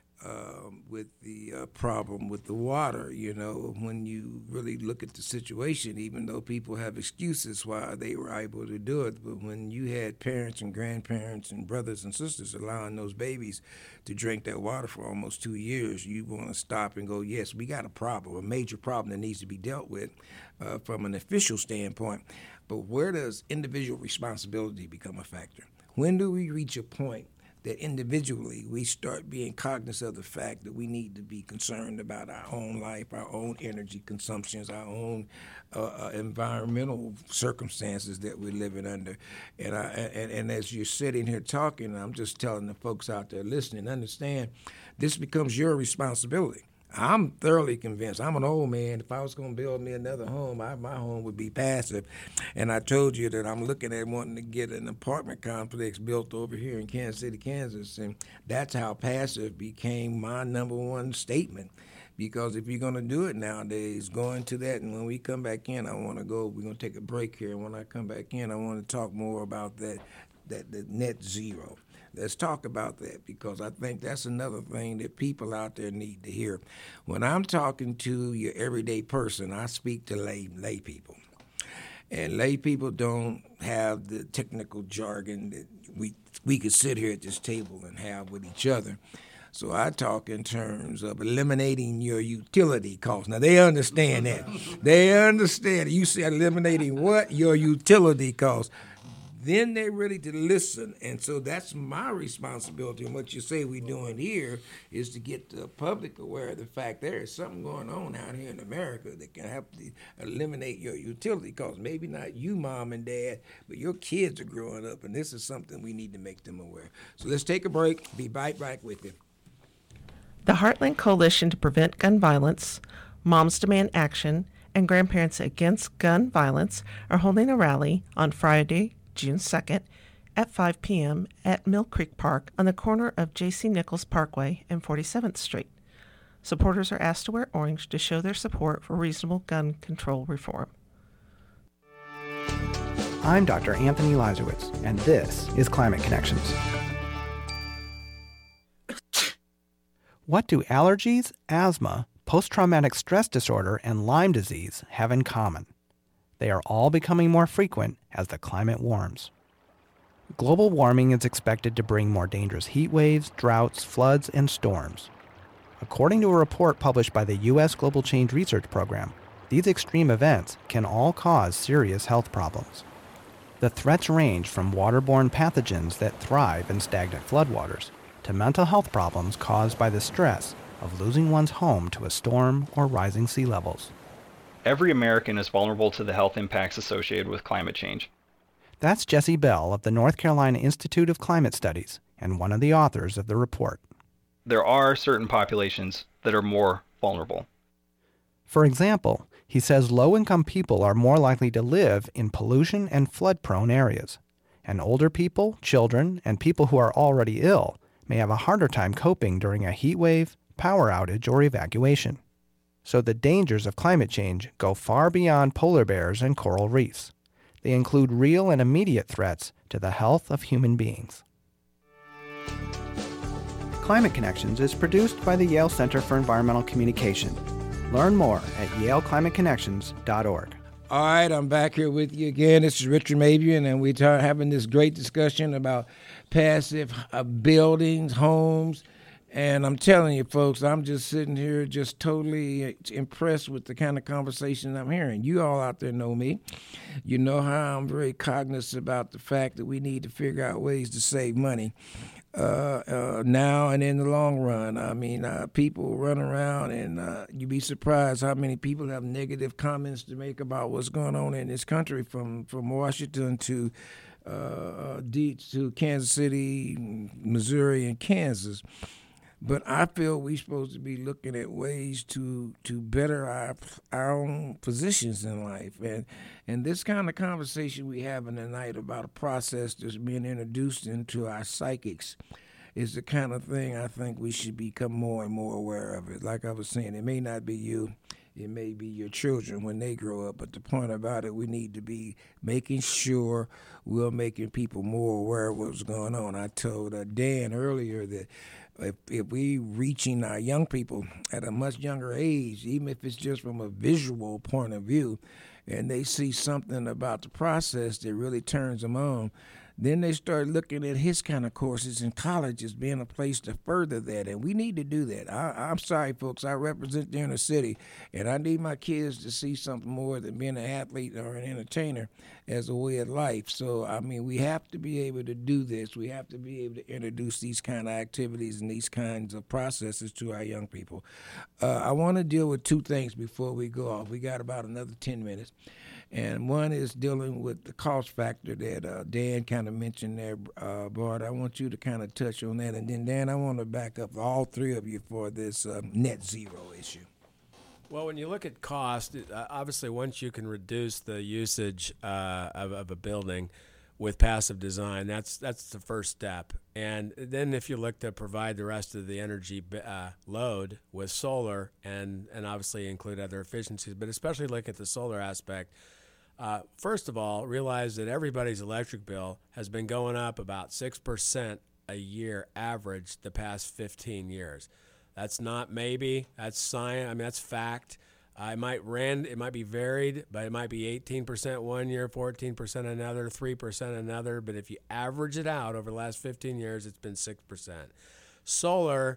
um, with the uh, problem with the water, you know, when you really look at the situation, even though people have excuses why they were able to do it, but when you had parents and grandparents and brothers and sisters allowing those babies to drink that water for almost two years, you want to stop and go, yes, we got a problem, a major problem that needs to be dealt with uh, from an official standpoint. But where does individual responsibility become a factor? When do we reach a point that individually we start being cognizant of the fact that we need to be concerned about our own life, our own energy consumptions, our own uh, uh, environmental circumstances that we're living under? And, I, and, and as you're sitting here talking, I'm just telling the folks out there listening, understand this becomes your responsibility. I'm thoroughly convinced. I'm an old man. If I was going to build me another home, I, my home would be passive. And I told you that I'm looking at wanting to get an apartment complex built over here in Kansas City, Kansas. And that's how passive became my number one statement. Because if you're going to do it nowadays, go into that. And when we come back in, I want to go, we're going to take a break here. And when I come back in, I want to talk more about that, that, that net zero. Let's talk about that, because I think that's another thing that people out there need to hear. When I'm talking to your everyday person, I speak to lay lay people. And lay people don't have the technical jargon that we we could sit here at this table and have with each other. So I talk in terms of eliminating your utility costs. Now, they understand that. They understand. You say eliminating what? Your utility costs. Then they're ready to listen. And so that's my responsibility. And what you say we're doing here is to get the public aware of the fact there is something going on out here in America that can help to eliminate your utility costs. Maybe not you, mom and dad, but your kids are growing up, and this is something we need to make them aware. So let's take a break. Be right back with you. The Heartland Coalition to Prevent Gun Violence, Moms Demand Action, and Grandparents Against Gun Violence are holding a rally on Friday, June second at five p.m. at Mill Creek Park on the corner of J C Nichols Parkway and forty-seventh Street. Supporters are asked to wear orange to show their support for reasonable gun control reform. I'm Doctor Anthony Lazarowitz, and this is Climate Connections. What do allergies, asthma, post-traumatic stress disorder, and Lyme disease have in common? They are all becoming more frequent as the climate warms. Global warming is expected to bring more dangerous heat waves, droughts, floods, and storms. According to a report published by the U S Global Change Research Program, These extreme events can all cause serious health problems. The threats range from waterborne pathogens that thrive in stagnant floodwaters to mental health problems caused by the stress of losing one's home to a storm or rising sea levels. Every American is vulnerable to the health impacts associated with climate change. That's Jesse Bell of the North Carolina Institute of Climate Studies and one of the authors of the report. There are certain populations that are more vulnerable. For example, he says low-income people are more likely to live in pollution and flood-prone areas, and older people, children, and people who are already ill may have a harder time coping during a heat wave, power outage, or evacuation. So the dangers of climate change go far beyond polar bears and coral reefs. They include real and immediate threats to the health of human beings. Climate Connections is produced by the Yale Center for Environmental Communication. Learn more at yale climate connections dot org. All right, I'm back here with you again. This is Richard Mabian, and we're ta- having this great discussion about passive uh, buildings, homes. And I'm telling you, folks, I'm just sitting here just totally impressed with the kind of conversation I'm hearing. You all out there know me. You know how I'm very cognizant about the fact that we need to figure out ways to save money uh, uh, now and in the long run. I mean, uh, people run around, and uh, you'd be surprised how many people have negative comments to make about what's going on in this country, from, from Washington to uh, D- to Kansas City, Missouri, and Kansas. But I feel we're supposed to be looking at ways to to better our our own positions in life. And and this kind of conversation we having tonight about a process that's being introduced into our psychics is the kind of thing I think we should become more and more aware of it. Like I was saying, it may not be you, it may be your children when they grow up, but the point about it, we need to be making sure we're making people more aware of what's going on. I told uh, Dan earlier that If, if we reaching our young people at a much younger age, even if it's just from a visual point of view, and they see something about the process that really turns them on, then they start looking at his kind of courses in college as being a place to further that, and we need to do that. I, I'm sorry, folks, I represent the inner city, and I need my kids to see something more than being an athlete or an entertainer as a way of life. So, I mean, we have to be able to do this. We have to be able to introduce these kind of activities and these kinds of processes to our young people. Uh, I want to deal with two things before we go off. We got about another ten minutes. And one is dealing with the cost factor that uh, Dan kind of mentioned there, uh, Bart. I want you to kind of touch on that. And then, Dan, I want to back up all three of you for this uh, net zero issue. Well, when you look at cost, uh, obviously once you can reduce the usage uh, of, of a building with passive design, that's that's the first step. And then if you look to provide the rest of the energy uh, load with solar and, and obviously include other efficiencies, but especially look at the solar aspect, Uh, first of all, realize that everybody's electric bill has been going up about six percent a year average the past fifteen years. That's not maybe, that's science, I mean, that's fact. Uh, it might rend, it might be varied, but it might be eighteen percent one year, fourteen percent another, three percent another. But if you average it out over the last fifteen years, it's been six percent. Solar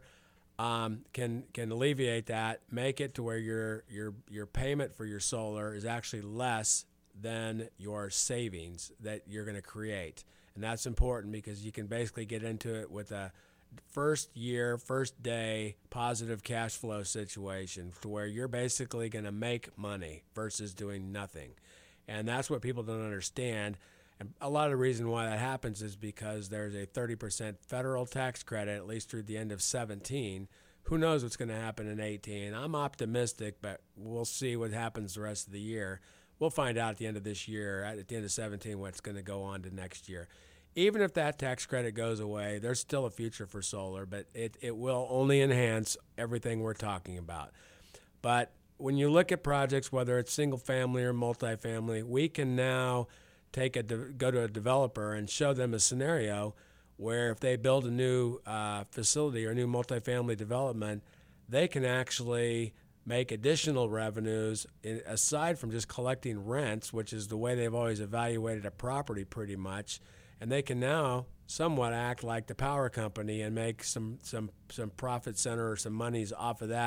um, can can alleviate that, make it to where your your your payment for your solar is actually less than your savings that you're going to create. And that's important because you can basically get into it with a first year, first day positive cash flow situation to where you're basically going to make money versus doing nothing. And that's what people don't understand. And a lot of the reason why that happens is because there's a thirty percent federal tax credit, at least through the end of seventeen. Who knows what's going to happen in eighteen? I'm optimistic, but we'll see what happens the rest of the year. We'll find out at the end of this year, at the end of seventeen, what's going to go on to next year. Even if that tax credit goes away, there's still a future for solar, but it, it will only enhance everything we're talking about. But when you look at projects, whether it's single family or multifamily, we can now take a de- go to a developer and show them a scenario where if they build a new uh, facility or a new multifamily development, they can actually make additional revenues in, aside from just collecting rents, which is the way they've always evaluated a property pretty much. And they can now somewhat act like the power company and make some some some profit center or some monies off of that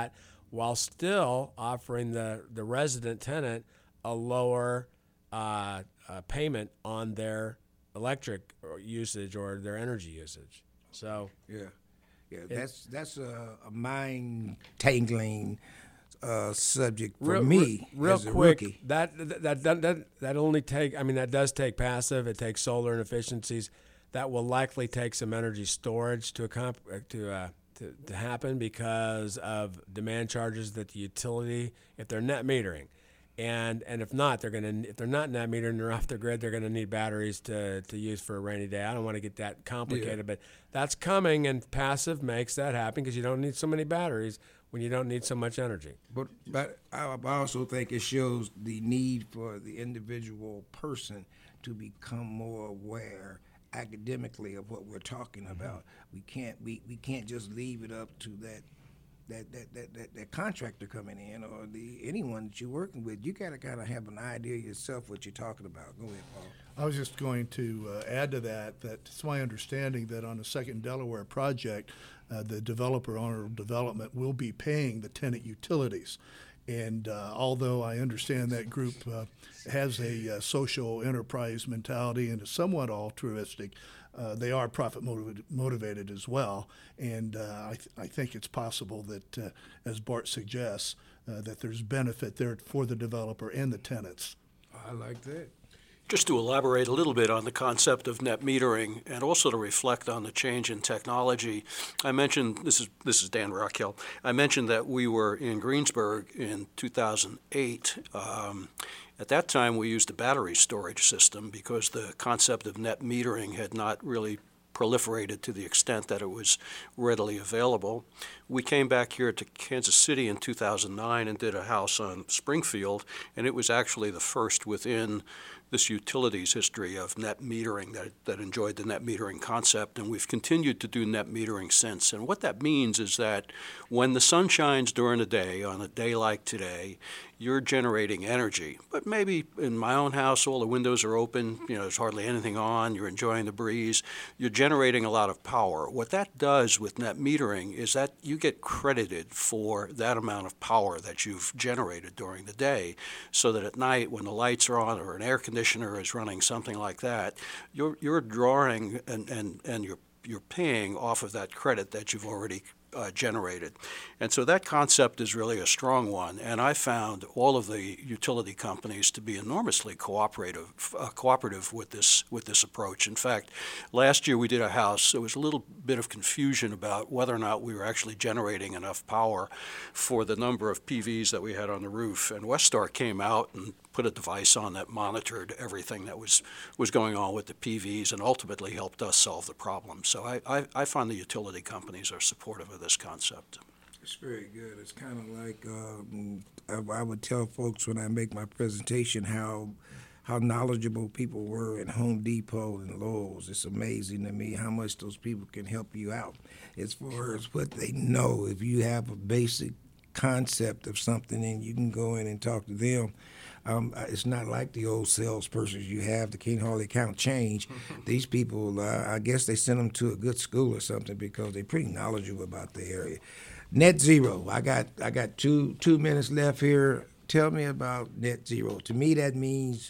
while still offering the, the resident tenant a lower uh, uh, payment on their electric usage or their energy usage. So yeah, yeah, it, that's that's a, a mind tangling uh, subject for real, me real as a quick. rookie. That that, that that that only take. I mean, that does take passive. It takes solar and efficiencies. That will likely take some energy storage to accomp- to, uh, to to happen because of demand charges that the utility, if they're net metering. And and if not, they're gonna if they're not net metering, they're off the grid. They're gonna need batteries to, to use for a rainy day. I don't want to get that complicated, yeah. but that's coming, and passive makes that happen because you don't need so many batteries when you don't need so much energy. But but I also think it shows the need for the individual person to become more aware academically of what we're talking mm-hmm. about. We can't we, we can't just leave it up to that. That that, that, that that contractor coming in or the anyone that you're working with. You got to kind of have an idea yourself what you're talking about. Go ahead, Paul. I was just going to uh, add to that that it's my understanding that on the Second Delaware project, uh, the developer owner development will be paying the tenant utilities. And uh, although I understand that group uh, has a uh, social enterprise mentality and is somewhat altruistic, Uh, they are profit motivated, motivated as well, and uh, I, th- I think it's possible that, uh, as Bart suggests, uh, that there's benefit there for the developer and the tenants. I like that. Just to elaborate a little bit on the concept of net metering and also to reflect on the change in technology, I mentioned, this is this is Dan Rockill, I mentioned that we were in Greensburg in two thousand eight. Um, At that time, we used a battery storage system because the concept of net metering had not really proliferated to the extent that it was readily available. We came back here to Kansas City in two thousand nine and did a house on Springfield, and it was actually the first within this utilities history of net metering that, that enjoyed the net metering concept, and we've continued to do net metering since. And what that means is that when the sun shines during the day, on a day like today, you're generating energy. But maybe in my own house, all the windows are open, you know, there's hardly anything on, you're enjoying the breeze, you're generating a lot of power. What that does with net metering is that you get credited for that amount of power that you've generated during the day, so that at night when the lights are on or an air conditioner is running, something like that, you're you're drawing and, and, and you're you're paying off of that credit that you've already Uh, generated. And so that concept is really a strong one, and I found all of the utility companies to be enormously cooperative uh, cooperative with this with this approach. In fact, last year we did a house, there was a little bit of confusion about whether or not we were actually generating enough power for the number of P Vs that we had on the roof, and Westar came out and put a device on that monitored everything that was was going on with the P Vs and ultimately helped us solve the problem. So I, I, I find the utility companies are supportive of this concept. It's very good. It's kind of like um, I, I would tell folks when I make my presentation how how knowledgeable people were at Home Depot and Lowe's. It's amazing to me how much those people can help you out as far as what they know. If you have a basic concept of something and you can go in and talk to them, Um, it's not like the old salespersons you have that can't hardly count change. These people, uh, I guess they send them to a good school or something because they're pretty knowledgeable about the area. Net zero. I got I got two two minutes left here. Tell me about net zero. To me, that means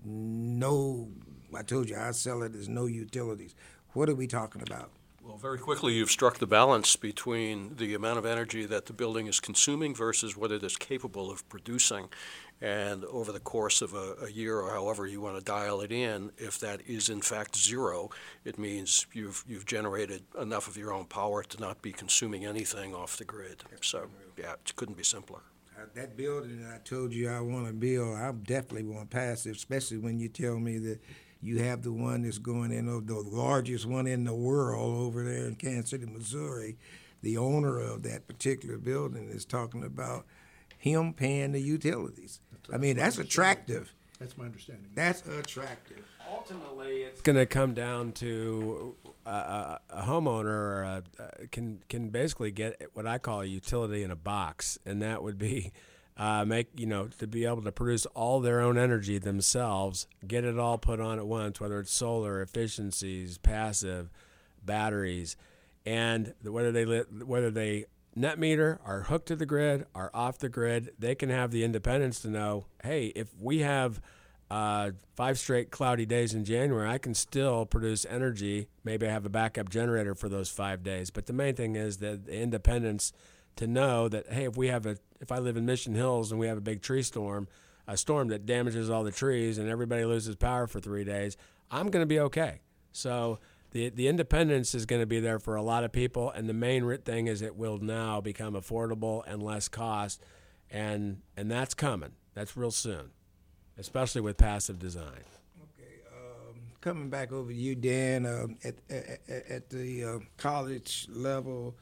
no. I told you I sell it as no utilities. What are we talking about? Well, very quickly, you've struck the balance between the amount of energy that the building is consuming versus what it is capable of producing. And over the course of a, a year or however you want to dial it in, if that is in fact zero, it means you've you've generated enough of your own power to not be consuming anything off the grid. So, yeah, it couldn't be simpler. Uh, that building that I told you I want to build, I definitely want to pass it, especially when you tell me that you have the one that's going in, the largest one in the world over there in Kansas City, Missouri. The owner of that particular building is talking about him paying the utilities. I mean, that's attractive. That's my understanding. That's attractive. Ultimately, it's going to come down to uh, a homeowner uh, can can basically get what I call a utility in a box, and that would be uh, make you know to be able to produce all their own energy themselves, get it all put on at once, whether it's solar, efficiencies, passive, batteries, and whether they whether they net meter, are hooked to the grid, are off the grid, they can have the independence to know, hey, if we have uh, five straight cloudy days in January, I can still produce energy. Maybe I have a backup generator for those five days. But the main thing is that the independence to know that, hey, if we have a, if I live in Mission Hills and we have a big tree storm, a storm that damages all the trees and everybody loses power for three days, I'm going to be okay. So the the independence is going to be there for a lot of people, and the main thing is it will now become affordable and less cost, and and that's coming. That's real soon, especially with passive design. Okay, um, coming back over to you, Dan, uh, at, at at the uh, college level,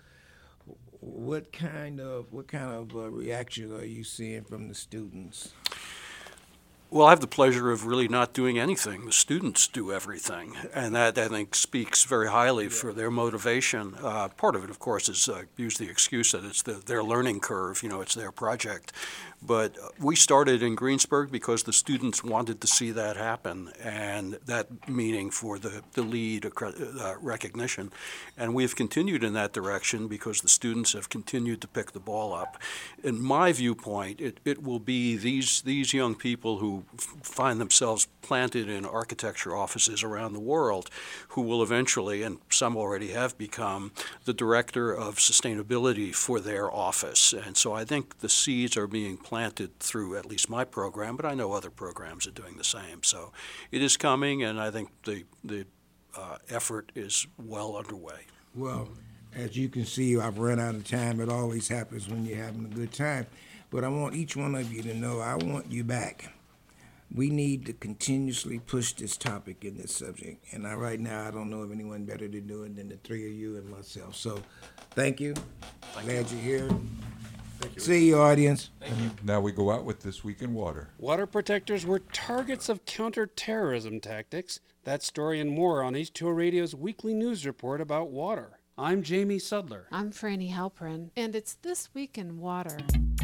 what kind of what kind of uh, reaction are you seeing from the students? Well, I have the pleasure of really not doing anything. The students do everything, and that, I think, speaks very highly for their motivation. Uh, part of it, of course, is uh, use the excuse that it's the, their learning curve, you know, it's their project. But we started in Greensburg because the students wanted to see that happen, and that meaning for the, the lead uh, recognition. And we've continued in that direction because the students have continued to pick the ball up. In my viewpoint, it, it will be these, these young people who f- find themselves planted in architecture offices around the world who will eventually, and some already have become, the director of sustainability for their office. And so I think the seeds are being planted planted through at least my program, but I know other programs are doing the same. So it is coming, and I think the the uh, effort is well underway. Well, as you can see, I've run out of time. It always happens when you're having a good time. But I want each one of you to know I want you back. We need to continuously push this topic in this subject. And I, right now, I don't know of anyone better to do it than the three of you and myself. So thank you. Thank Glad you. you're here. See you, audience. Now we go out with This Week in Water. Water protectors were targets of counterterrorism tactics. That story and more on H two O Radio's weekly news report about water. I'm Jamie Sudler. I'm Franny Halprin, and it's This Week in Water.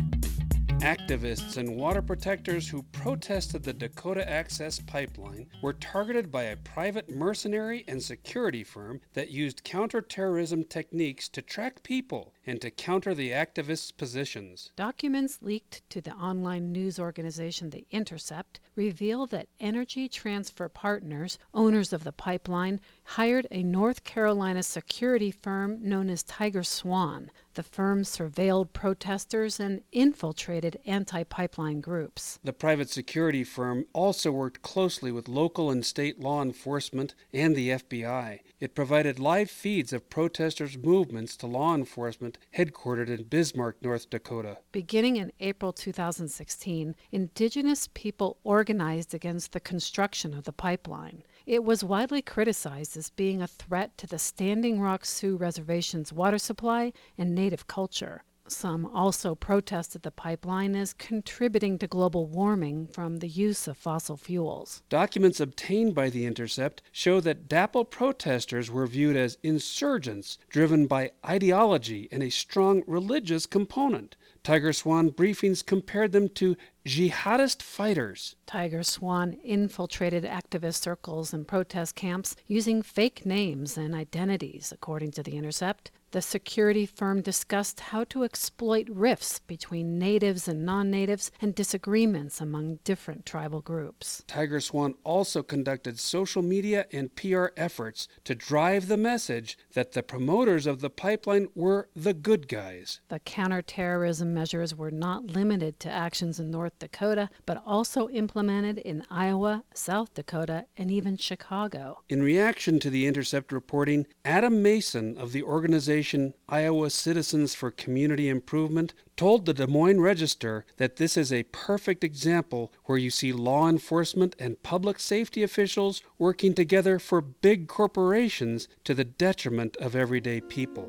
Activists and water protectors who protested the Dakota Access Pipeline were targeted by a private mercenary and security firm that used counterterrorism techniques to track people and to counter the activists' positions. Documents leaked to the online news organization The Intercept reveal that Energy Transfer Partners, owners of the pipeline, hired a North Carolina security firm known as Tiger Swan. The firm surveilled protesters and infiltrated anti-pipeline groups. The private security firm also worked closely with local and state law enforcement and the F B I. It provided live feeds of protesters' movements to law enforcement headquartered in Bismarck, North Dakota. Beginning in April two thousand sixteen, indigenous people organized against the construction of the pipeline. It was widely criticized as being a threat to the Standing Rock Sioux Reservation's water supply and native culture. Some also protested the pipeline as contributing to global warming from the use of fossil fuels. Documents obtained by The Intercept show that D A P L protesters were viewed as insurgents driven by ideology and a strong religious component. Tiger Swan briefings compared them to jihadist fighters. Tiger Swan infiltrated activist circles and protest camps using fake names and identities, according to The Intercept. The security firm discussed how to exploit rifts between natives and non-natives and disagreements among different tribal groups. Tiger Swan also conducted social media and P R efforts to drive the message that the promoters of the pipeline were the good guys. The counterterrorism measures were not limited to actions in North Dakota, but also implemented in Iowa, South Dakota, and even Chicago. In reaction to The Intercept reporting, Adam Mason of the organization Iowa Citizens for Community Improvement told the Des Moines Register that this is a perfect example where you see law enforcement and public safety officials working together for big corporations to the detriment of everyday people.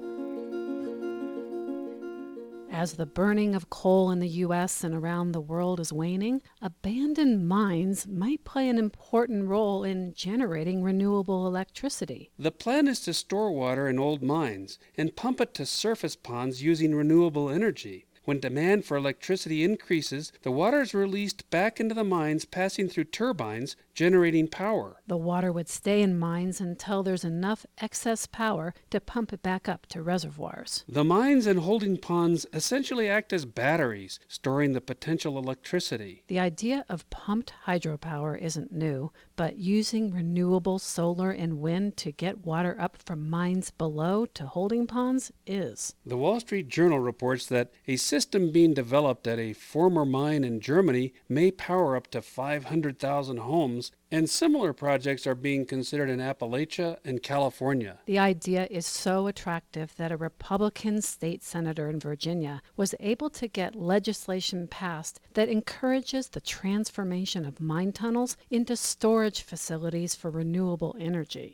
As the burning of coal in the U S and around the world is waning, abandoned mines might play an important role in generating renewable electricity. The plan is to store water in old mines and pump it to surface ponds using renewable energy. when demand for electricity increases, the water is released back into the mines, passing through turbines, generating power. The water would stay in mines until there's enough excess power to pump it back up to reservoirs. The mines and holding ponds essentially act as batteries, storing the potential electricity. The idea of pumped hydropower isn't new, but using renewable solar and wind to get water up from mines below to holding ponds is. The Wall Street Journal reports that a system being developed at a former mine in Germany may power up to five hundred thousand homes, and similar projects are being considered in Appalachia and California. The idea is so attractive that a Republican state senator in Virginia was able to get legislation passed that encourages the transformation of mine tunnels into storage facilities for renewable energy.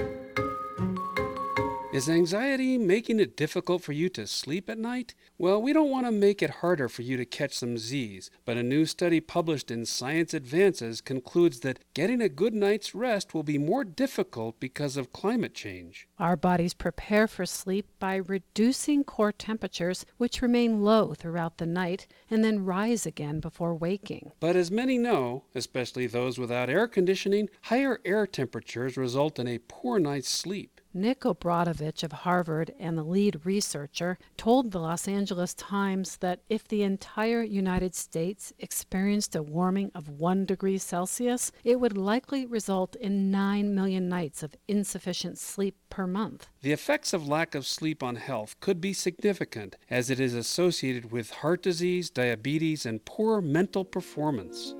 Is anxiety making it difficult for you to sleep at night? Well, we don't want to make it harder for you to catch some Z's, but a new study published in Science Advances concludes that getting a good night's rest will be more difficult because of climate change. Our bodies prepare for sleep by reducing core temperatures, which remain low throughout the night and then rise again before waking. But as many know, especially those without air conditioning, higher air temperatures result in a poor night's sleep. Nick Obradovich of Harvard and the lead researcher told the Los Angeles Times that if the entire United States experienced a warming of one degree Celsius, it would likely result in nine million nights of insufficient sleep per month. The effects of lack of sleep on health could be significant, as it is associated with heart disease, diabetes, and poor mental performance.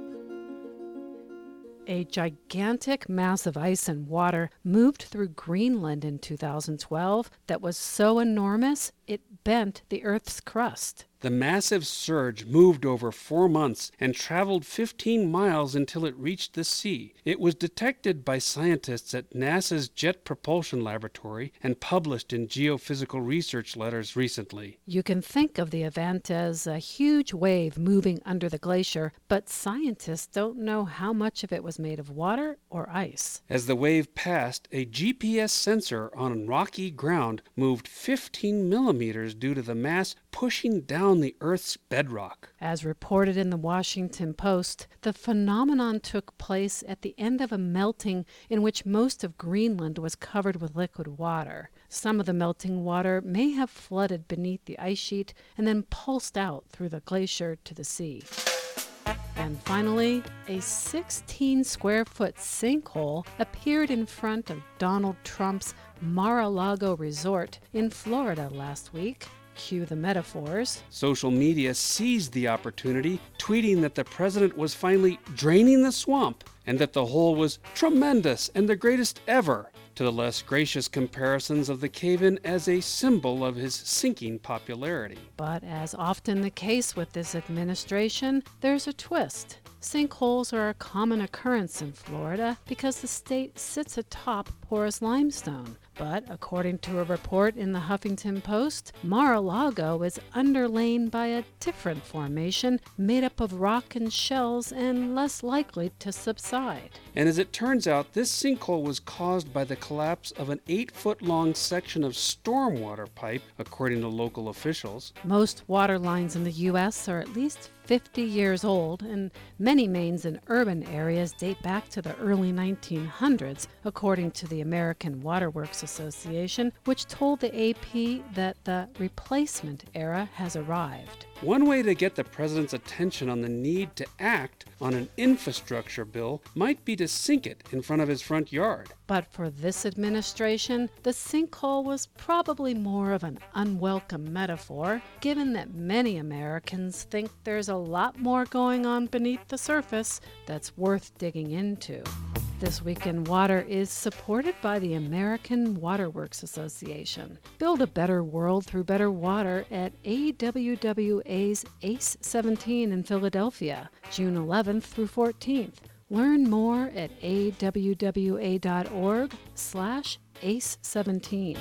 A gigantic mass of ice and water moved through Greenland in two thousand twelve that was so enormous it bent the Earth's crust. The massive surge moved over four months and traveled fifteen miles until it reached the sea. It was detected by scientists at NASA's Jet Propulsion Laboratory and published in Geophysical Research Letters recently. You can think of the event as a huge wave moving under the glacier, but scientists don't know how much of it was made of water or ice. As the wave passed, a G P S sensor on rocky ground moved fifteen millimeters due to the mass pushing down the Earth's bedrock. As reported in the Washington Post, the phenomenon took place at the end of a melting in which most of Greenland was covered with liquid water. Some of the melting water may have flooded beneath the ice sheet and then pulsed out through the glacier to the sea. And finally, a sixteen square foot sinkhole appeared in front of Donald Trump's Mar-a-Lago resort in Florida last week. Cue the metaphors. Social media seized the opportunity, tweeting that the president was finally draining the swamp and that the hole was tremendous and the greatest ever, to the less gracious comparisons of the cave-in as a symbol of his sinking popularity. But as often the case with this administration, there's a twist. Sinkholes are a common occurrence in Florida because the state sits atop porous limestone. But according to a report in the Huffington Post, Mar-a-Lago is underlain by a different formation made up of rock and shells and less likely to subside. And as it turns out, this sinkhole was caused by the collapse of an eight-foot-long section of stormwater pipe, according to local officials. Most water lines in the U S are at least fifty years old, and many mains in urban areas date back to the early nineteen hundreds, according to the American Water Works Association, which told the A P that the replacement era has arrived. One way to get the president's attention on the need to act on an infrastructure bill might be to sink it in front of his front yard. But for this administration, the sinkhole was probably more of an unwelcome metaphor, given that many Americans think there's a lot more going on beneath the surface that's worth digging into. This Week in Water is supported by the American Water Works Association. Build a better world through better water at A W W A's A C E seventeen in Philadelphia, June eleventh through fourteenth. Learn more at A W W A dot org slash A C E seventeen.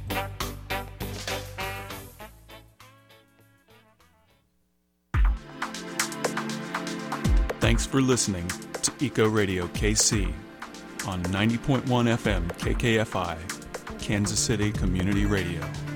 Thanks for listening to Eco Radio K C on ninety point one F M K K F I, Kansas City Community Radio.